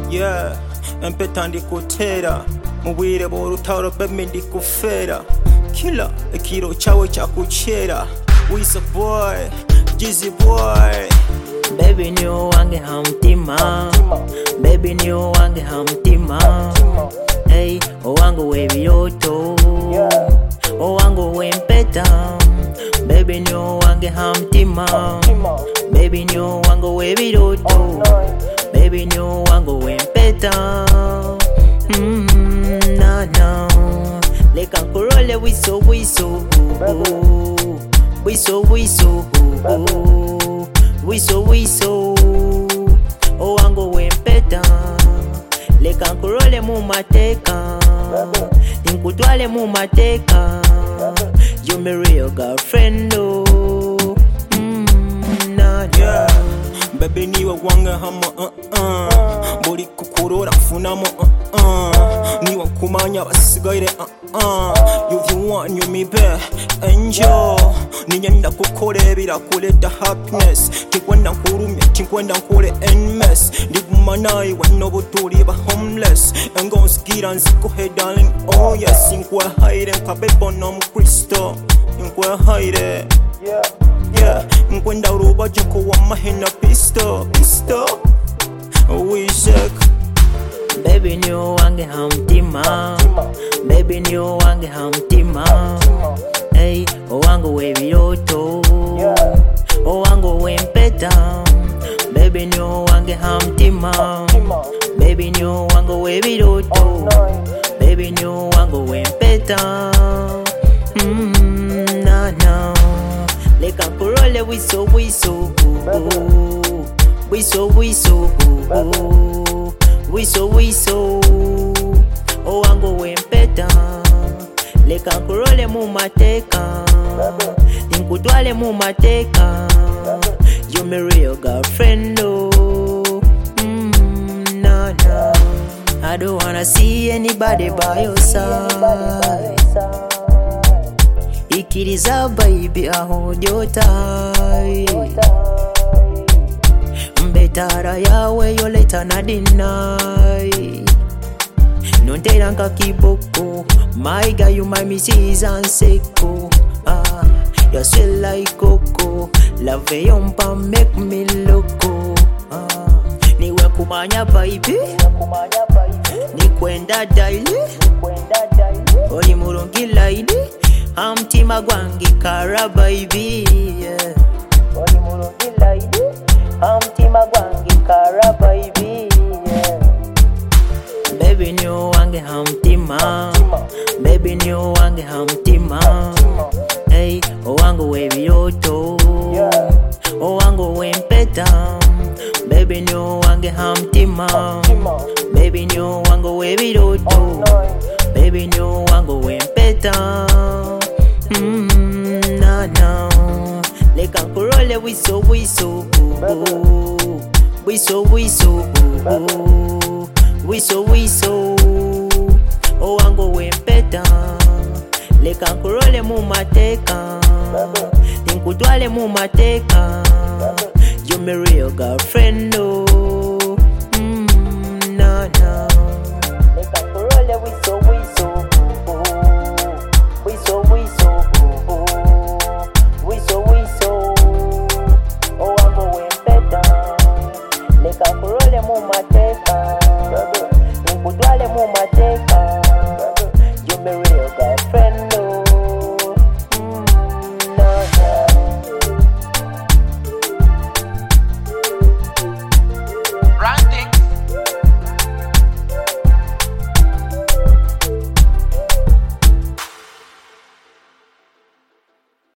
Yeah, empeta ndikutera mubwire bw'olutalo baby ndikufera kila ekiro chawe chakuchera Wisa boy, Jizzy boy. Baby niyo wange hamtima, baby niyo wange hamtima. Hey, owangu webiroto, owangu wempeta. Baby niyo wange hamtima, baby niyo wangu webiroto, baby niyo wangu wempeta. Na leka nkurole wiso wiso, wiso wiso, wiso wiso, owangu wempeta. Leka nkurole mu mateka, nkutwale mu mateka. You my real girlfriend, oh. Yeah, baby niwe wange hama buli kukurora funamo niwe kumanya basigaire you want you me be angel ninyenda kukolebira kuleta happiness tikwenda nkurumya tikwenda nkole enmess ndigumanayi wano butuli ba homeless engonsikira nzikuhe darling oh yes nkwe haire nkabebo n'omukristo nkwe haire yeah nkwenda urubaje ko wamahena pisto we shake. Baby niyo wange hamtima, baby niyo wange hamtima. Hey, owangu webiroto, owangu wempeta. Baby niyo wange hamtima, baby niyo wangu webiroto, baby niyo wangu wempeta. Leka nkurole wiso wiso, wiso wiso, wiso wiso, owangu wempeta. Leka nkurole mu mateka, nkutwale mu mateka. You my real girlfriend, oh. I don't wanna see anybody by your side. Ikiriza baby I hold your tight. Mbetara yawe yo leta na deny. Nontera nka kiboko. My girl you my Mrs. Anseko. You're sweet like cocoa. Love yompa make me loco. Niwe kumanya baby, nikwenda daily. Oli murungi laidi. Hamtima gwange kara baby, yeah. Oli mulungi laidi, hamtima gwange kara baby, yeah. Baby niyo wange hamtima, baby niyo wange hamtima. Hey, owangu webiroto, owangu wempeta. Baby niyo wange hamtima, baby niyo wangu webiroto, baby niyo wangu wempeta. Leka nkurole wiso wiso, wiso wiso, wiso wiso, owangu wempeta. Leka nkurole mu mateka, nkutwale mu mateka. You my real girlfriend, oh. Leka nkurole wiso wiso, wiso wiso, wiso wiso, owangu wempeta. Leka nkurole mu mateka.